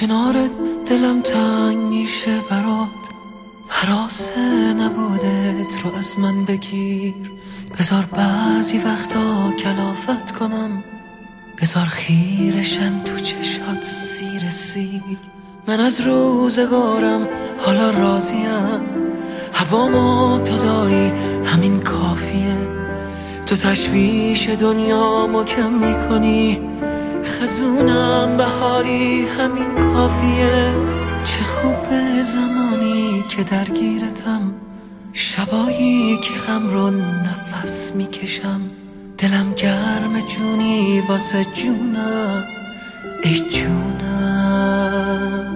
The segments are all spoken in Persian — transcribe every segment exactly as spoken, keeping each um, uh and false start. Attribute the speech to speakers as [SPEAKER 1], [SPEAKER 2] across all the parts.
[SPEAKER 1] کنارت دلم تنگ میشه برات، هراسه نبودت رو از من بگیر. بذار بعضی وقتا کلافت کنم، بذار خیرشم تو چشات سیر سیر. من از روزگارم حالا راضیم، هوامو تو داری همین کافیه. تو تشویش دنیامو کم میکنی، خزونم بهاری همین کافیه. چه خوبه زمانی که درگیرتم، شبایی که غم رو نفس میکشم. دلم گرم جونی واسه جونم، ای جونم.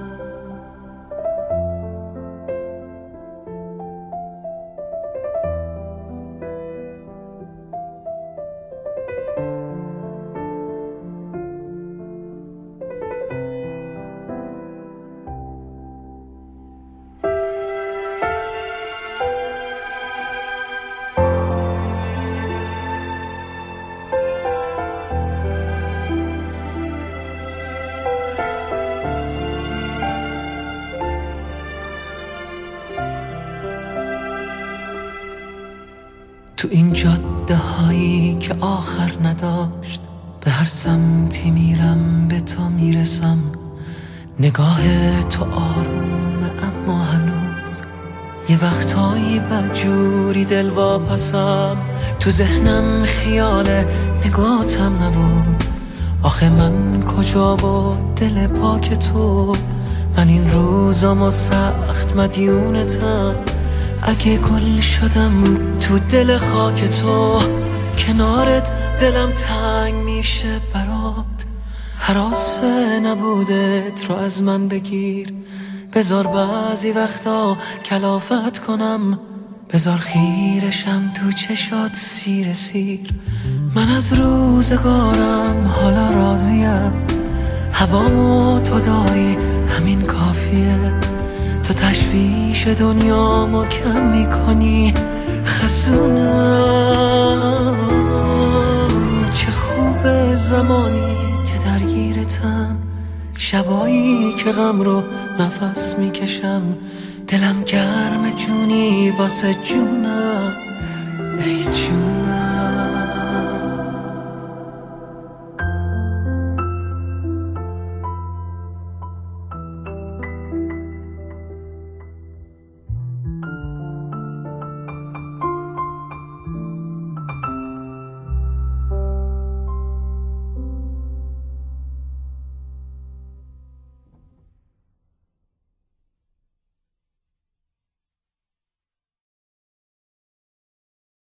[SPEAKER 1] تو این جاده هایی که آخر نداشت، به هر سمتی میرم به تو میرسم. نگاه تو آرومه اما هنوز یه وقتایی بدجوری دل واپسم. تو ذهنم خیال نگاتم نبود، آخه من کجا و دل پاک تو. من این روزامو سخت مدیونتم، اگه گل شدم تو دل خاک تو. کنارت دلم تنگ میشه برات، هراسه نبودت رو از من بگیر. بذار بعضی وقتا کلافت کنم، بذار خیرشم تو چشات سیر سیر. من از روزگارم حالا راضیم، هوامو تو داری همین کافیه. تو تشویش دنیامو کم میکنی، خزونم. چه خوبه زمانی که درگیرتم، شبایی که غم رو نفس میکشم. دلم گرم جونی واسه جونم،